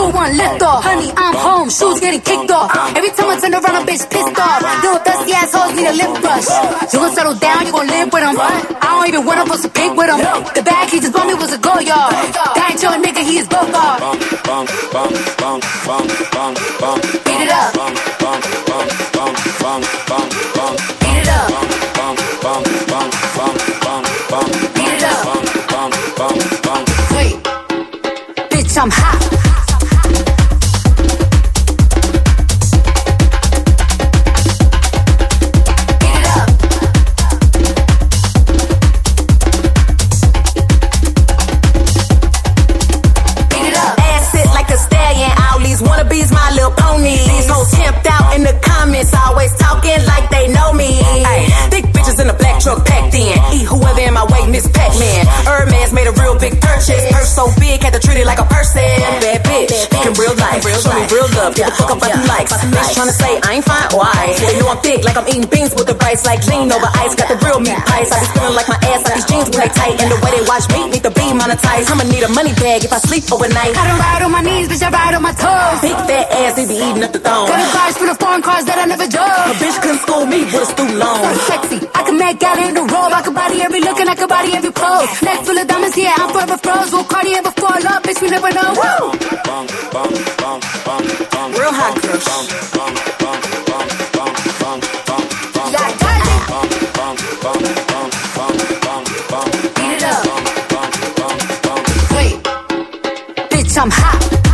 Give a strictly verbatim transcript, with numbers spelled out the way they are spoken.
two, one, lift off. Honey, I'm home, shoes getting kicked off. Every time I turn around, a bitch pissed off. Little dusty assholes need a lip brush. You gon' settle down, you gon' live with him. I don't even wanna post a pic with him. The bag he just bought me was a go yard. That ain't your nigga, he is go guard. Beat it up. Beat it up. Beat it up. Wait, bitch, I'm hot. Wannabes, my little pony. These hoes camped out in the comments, always talking like they know me. Ay, thick bitches in a black truck packed in. Eat whoever in my way, Miss Pac-Man. Hermes made a real big purchase. Purse so big, had to treat it like a person. Bad bitch, in real life, show me real love. Give a fuck about them likes. Bitch tryna say I ain't fine, why? They know I'm thick, like I'm eating beans with the rice, like lean over ice. Got the real meat pies. I be feeling like my ass, like these jeans when they tight. And the way they watch me, need to be monetized. I'ma need a money bag if I sleep overnight. I don't ride on my knees, bitch, I ride on my toes. Big fat ass, they be eating up the thong. Got a cars for the foreign cars that I never drove. A bitch couldn't school me with a student loan. So sexy, I can make out in the robe. I can body every look and I can body every pose. Neck full of diamonds, yeah, I'm forever froze. Will Cardi ever fall up, bitch, we never know. Woo! Real hot crush. Like Kylie. Beat it up. Wait, bitch, I'm hot.